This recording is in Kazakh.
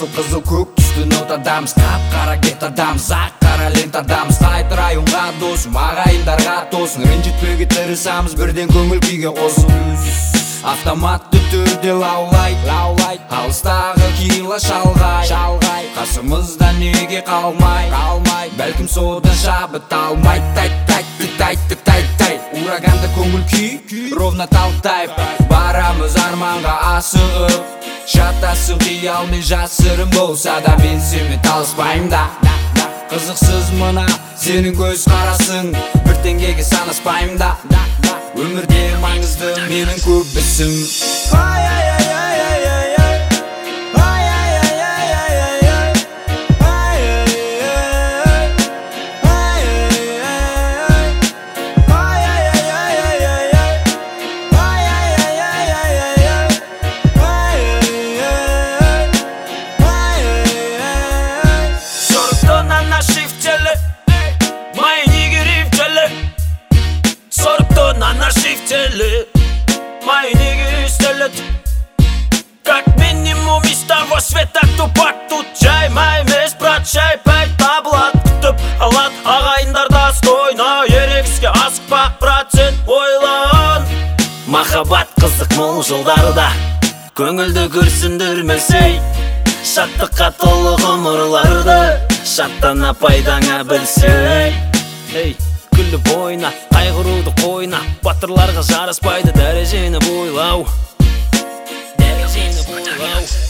жасыл қызыл көк түсті нотадамыз, қап-қара гетадамыз, ақ-қара лентадамыз. Тайтыр районға досым, ағайындарға тосын, ренжітпеуге тырысамыз, бірден көңіл күйге қосын. Автоматты түрде лаулай, алыстағы кила шалғай, қасымызда неге қалмай, бәлкім содан шабыт алмай. Тай, ураганды көңіл күй, ровно Талтай. Барамыз арманға асығып, шатасың қиялмен жасырын болса да, мен сенімен таласпаймын да. Қызықсыз мына сенің көз қарасың, бір теңгеге санаспаймын да. Өмірде маңызды менің көп ісім. Мои нигеры стелят как минимум из того света, кто бар тут жай. Май емес брат, шай пәй табылат күтіп алат ағайындарда стойна. Ерегіске асықпа брат, сен ойлан. Махаббат қызық мол жылдарда, көңілді күрсіндірмесей, шаттыққа толы ғұмырларды шаттана пайдаңа білсей. Күліп ойна, қайғыруды қойна, батырларға жараспайды дәрежені бойлау.